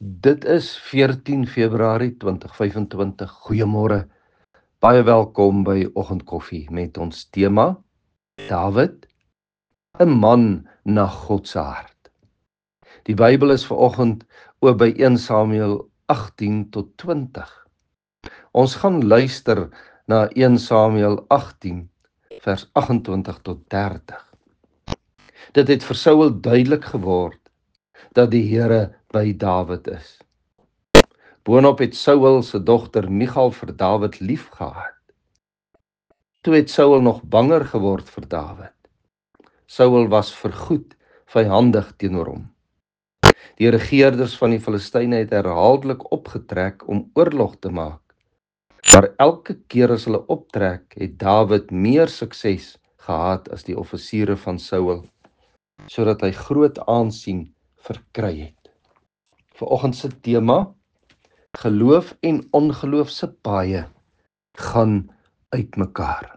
Dit is 14 Februarie 2025. Goeiemôre. Baie welkom by Oggendkoffie met ons tema Dawid, 'n man na God se hart. Die Bybel is vanoggend oop by 1 Samuel 18 tot 20. Ons gaan luister na 1 Samuel 18 vers 28 tot 30. Dit het vir Saul duidelik geword dat die Here by Dawid is. Boonop het Saul se dogter Michal vir Dawid lief gehad. Toe het Saul nog banger geword vir Dawid. Saul was vergoed vyandig teenoor hom. Die regeerders van die Filistyne het herhaaldelik opgetrek om oorlog te maak. Maar elke keer as hulle optrek, het Dawid meer sukses gehad as die offisiere van Saul, sodat hy groot aansien verkry het. Vanoggend se tema: geloof en ongeloof se paaie gaan uitmekaar.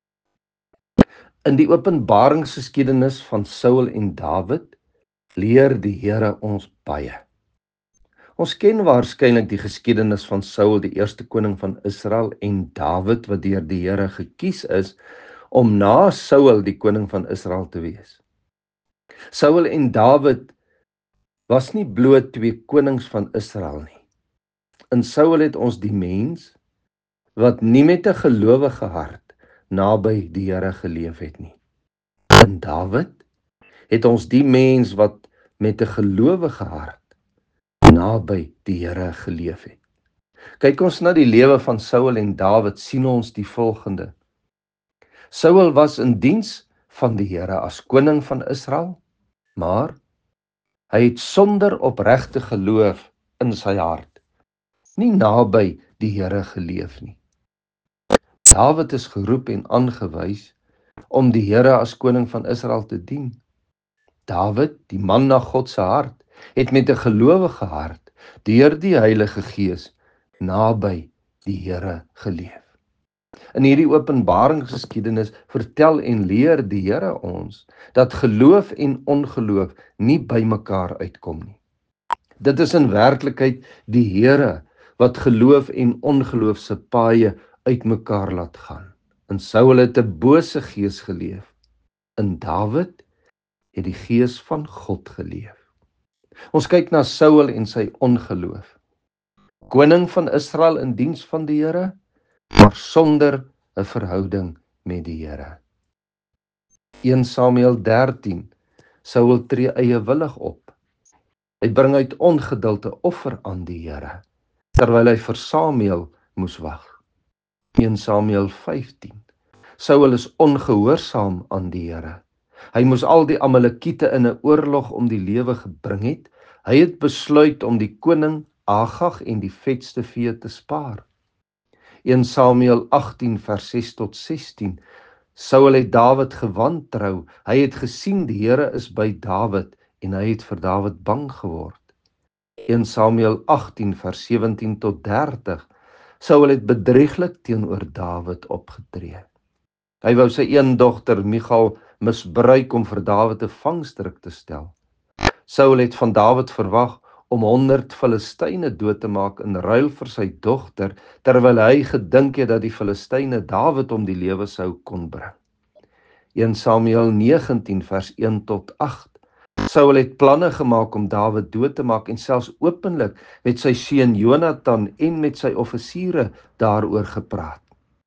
In die openbaringsgeskiedenis van Saul en Dawid leer die Here ons baie. Ons ken waarskynlik die geskiedenis van Saul, die eerste koning van Israel, en Dawid wat deur die Here gekies is om na Saul die koning van Israel te wees. Saul en Dawid was nie bloot twee konings van Israel nie. In Saul het ons die mens wat nie met 'n gelowige hart naby die Here geleef het nie. In Dawid het ons die mens wat met 'n gelowige hart naby die Here geleef het. Kyk ons na die lewe van Saul en Dawid, sien ons die volgende. Saul was in diens van die Here as koning van Israel, maar hy het sonder opregte geloof in sy hart nie naby die Here geleef nie. Dawid is geroep en aangewys om die Here as koning van Israel te dien. Dawid, die man na God se hart, het met 'n gelowige hart deur die Heilige Gees naby die Here geleef. In hierdie openbaringsgeskiedenis vertel en leer die Here ons dat geloof en ongeloof nie by mekaar uitkom nie. Dit is in werklikheid die Here wat geloof en ongeloof se paaie uitmekaar laat gaan. In Saul het 'n bose gees geleef. In Dawid het die gees van God geleef. Ons kyk na Saul en sy ongeloof. Koning van Israel in diens van die Here, maar sonder 'n verhouding met die Here. 1 Samuel 13. Saul tree eiewillig op. Hy bring uit ongeduld 'n offer aan die Here, terwyl hy vir Samuel moes wag. 1 Samuel 15. Saul is ongehoorsaam aan die Here. Hy moes al die Amalekiete in 'n oorlog om die lewe gebring het. Hy het besluit om die koning Agag en die vetste vee te spaar. 1 Samuel 18 vers 6 tot 16. Saul het Dawid gewantrou. Hy het gesien die Here is by Dawid en hy het vir Dawid bang geword. 1 Samuel 18 vers 17 tot 30. Saul het bedrieglik teenoor Dawid opgetree. Hy wou sy een dogter Michal misbruik om vir Dawid 'n vangstrik te stel. Saul het van Dawid verwag om 100 Filistyne dood te maak in ruil vir sy dogter, terwyl hy gedink het dat die Filistyne Dawid om die lewe sou kon bring. 1 Samuel 19 vers 1 tot 8. Saul het planne gemaak om Dawid dood te maak en selfs openlik met sy seun Jonathan en met sy offisiere daaroor gepraat.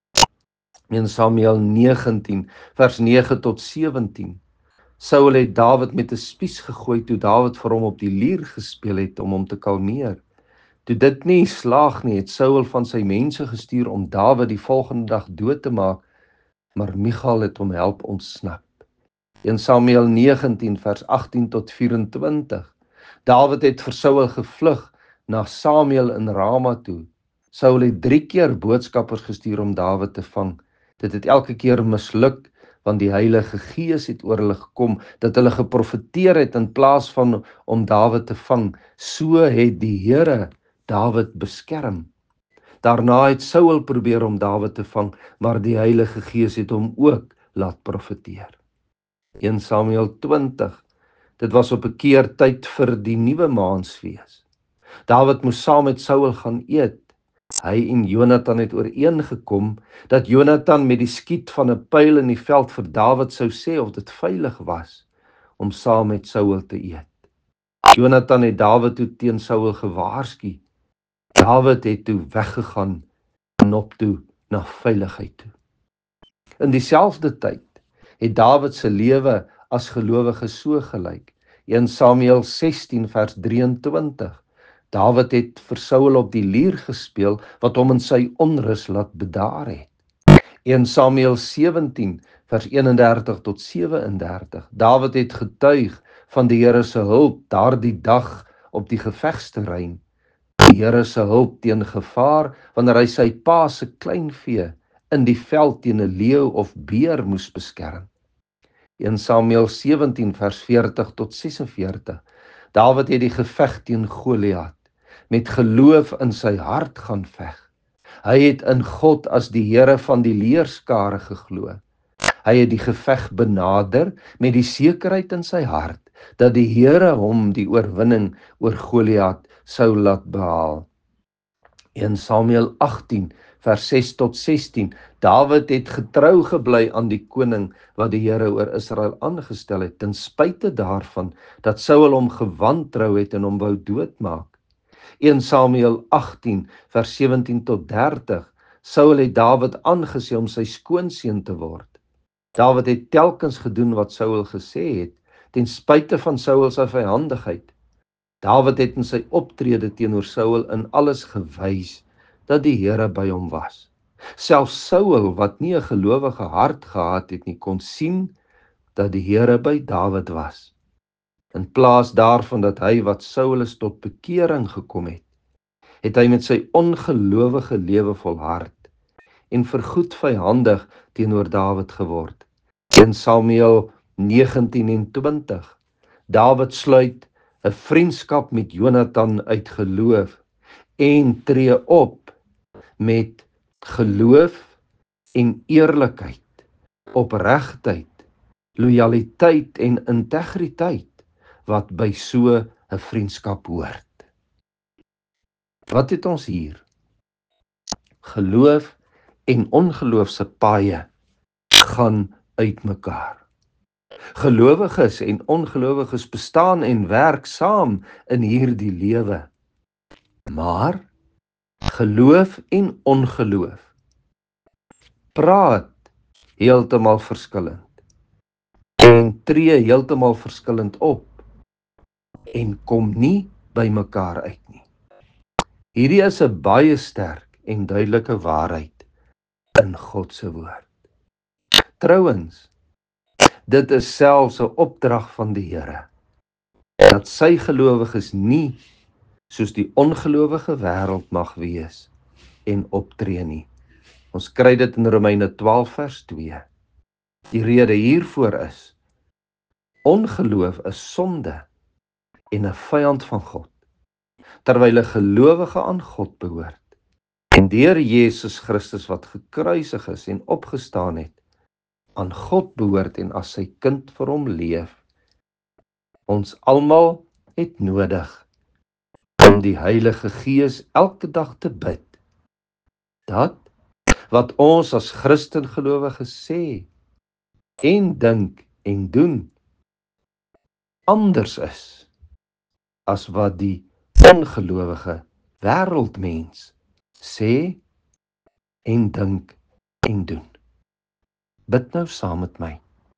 1 Samuel 19 vers 9 tot 17. Saul het Dawid met 'n spies gegooi toe Dawid vir hom op die lier gespeel het om hom te kalmeer. Toe dit nie slaag nie, het Saul van sy mense gestuur om Dawid die volgende dag dood te maak, maar Michal het hom help ontsnap. 1 Samuel 19 vers 18 tot 24. Dawid het vir Saul gevlug na Samuel in Rama toe. Saul het 3 keer boodskappers gestuur om Dawid te vang. Dit het elke keer misluk, want die Heilige Gees het oor hulle gekom, dat hulle geprofeteer het in plaas van om Dawid te vang. So het die Here Dawid beskerm. Daarna het Saul probeer om Dawid te vang, maar die Heilige Gees het hom ook laat profeteer. 1 Samuel 20. Dit was op 'n keer tyd vir die nuwe maansfees. Dawid moes saam met Saul gaan eet. Hy en Jonatan het ooreengekom dat Jonatan met die skiet van 'n pyl in die veld vir Dawid sou sê of dit veilig was om saam met Saul te eet. Jonatan het Dawid toe teen Saul gewaarsku. Dawid het toe weggegaan en op toe na veiligheid toe. In dieselfde tyd het Dawid se lewe as gelowige so gelyk. 1 Samuel 16 vers 23. Dawid het vir Saul op die lier gespeel wat hom in sy onrus laat bedaar het. 1 Samuel 17 vers 31 tot 37. Dawid het getuig van die Here se hulp daardie dag op die gevegsterrein. Die Here se hulp teen gevaar wanneer hy sy pa se kleinvee in die veld teen 'n leeu of beer moes beskerm. 1 Samuel 17 vers 40 tot 46. Dawid het die geveg teen Goliat met geloof in sy hart gaan veg. Hy het in God as die Here van die leerskare geglo. Hy het die geveg benader met die sekerheid in sy hart dat die Here hom die oorwinning oor Goliat sou laat behaal. 1 Samuel 18 vers 6 tot 16. Dawid het getrou gebly aan die koning wat die Here oor Israel aangestel het, ten spyte daarvan dat Saul hom gewantrou het en hom wou doodmaak. 1 Samuel 18 vers 17 tot 30. Saul het Dawid aangesê om sy skoonseun te word. Dawid het telkens gedoen wat Saul gesê het, ten spyte van Saul se vyandigheid. Dawid het in sy optrede teenoor Saul in alles gewys dat die Here by hom was. Selfs Saul, wat nie 'n gelowige hart gehad het nie, kon sien dat die Here by Dawid was. In plaas daarvan dat hy wat Saulus tot bekering gekom het hy met sy ongelowige lewe volhard en vergoed vyandig teenoor Dawid geword. 1 Samuel 19 en 20. Dawid sluit 'n vriendskap met Jonatan uit geloof en tree op met geloof en eerlikheid, opregtheid, lojaliteit en integriteit wat by so 'n vriendskap hoort. Wat het ons hier? Geloof en ongeloof se paaie gaan uitmekaar. Gelowiges en ongelowiges bestaan en werk saam in hierdie lewe. Maar geloof en ongeloof praat heeltemal verskillend en tree heeltemal verskillend op en kom nie by mekaar uit nie. Hierdie is 'n baie sterk en duidelike waarheid in God se woord. Trouwens, dit is selfs 'n opdrag van die Here dat sy gelowiges nie soos die ongelowige wêreld mag wees en optree nie. Ons kry dit in Romeine 12 vers 2. Die rede hiervoor is: ongeloof is sonde en 'n vyand van God, terwyl 'n gelowige aan God behoort en deur Jesus Christus wat gekruisig is en opgestaan het, aan God behoort en as sy kind vir hom leef. Ons almal het nodig om die Heilige Gees elke dag te bid, dat wat ons as Christen gelowiges sê en dink en doen anders is as wat die ongelowige wêreldmens sê en dink en doen. Bid nou saam met my.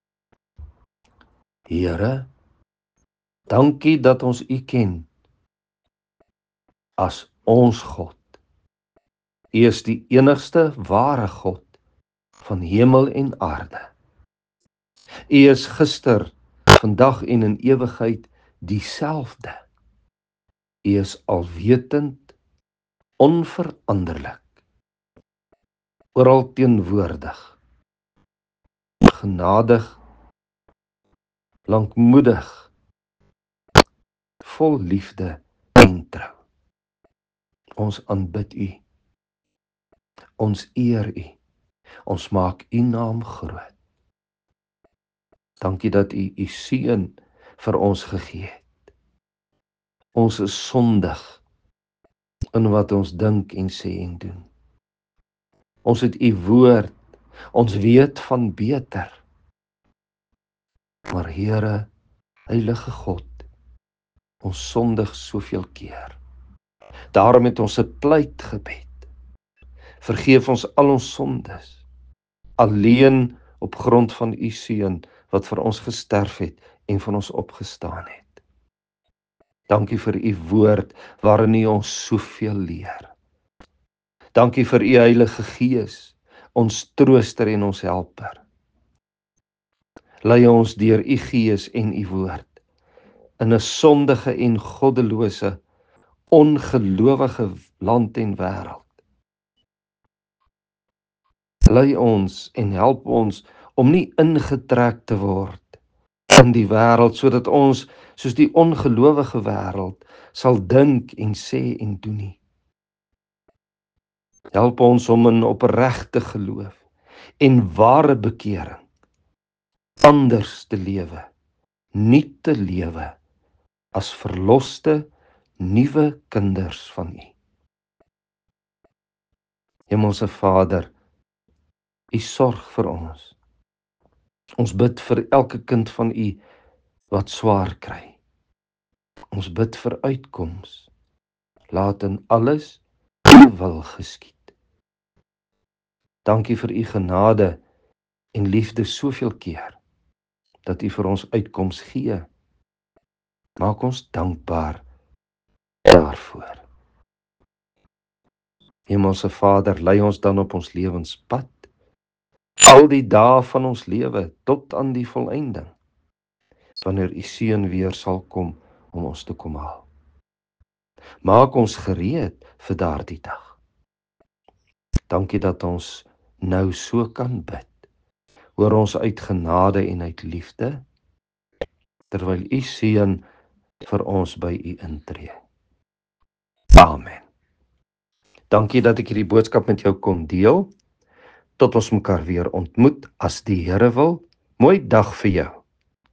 Here, dankie dat ons U ken as ons God. U is die enigste ware God van hemel en aarde. U is gister, vandag en in ewigheid dieselfde. U is alwetend, onveranderlik, oral teenwoordig, genadig, lankmoedig, vol liefde en trou. Ons aanbid U. Ons eer U. Ons maak U naam groot. Dankie dat U U seun vir ons gegee het. Ons is sondig in wat ons dink en sê en doen. Ons het u woord, ons weet van beter. Maar Here, Heilige God, ons sondig soveel keer. Daarom het ons 'n pleitgebed. Vergeef ons al ons sondes, alleen op grond van u seun wat vir ons gesterf het en van ons opgestaan het. Dankie vir u woord waarin u ons soveel leer. Dankie vir u Heilige Gees, ons trooster en ons helper. Lei ons deur u Gees en u woord in 'n sondige en goddelose, ongelowige land en wêreld. Lei ons en help ons om nie ingetrek te word in die wêreld, sodat ons, soos die ongelowige wêreld, sal dink en sê en doen nie. Help ons om in opregte geloof en ware bekering anders te lewe, nie te lewe as verloste, nuwe kinders van u. Hemelse Vader, u sorg vir ons. Ons bid vir elke kind van u wat swaar kry. Ons bid vir uitkoms. Laat in alles u wil geskied. Dankie vir u genade en liefde soveel keer, dat u vir ons uitkoms gee. Maak ons dankbaar daarvoor. Hemelse Vader, lei ons dan op ons lewenspad, al die dae van ons lewe, tot aan die volëinding, wanneer u seun weer sal kom om ons te kom haal. Maak ons gereed vir daardie dag. Dankie dat ons nou so kan bid. Hoor ons uit genade en uit liefde, terwyl u seun vir ons by u intree. Amen. Dankie dat ek hierdie boodskap met jou kon deel. Tot ons mekaar weer ontmoet, as die Here wil. Mooi dag vir jou.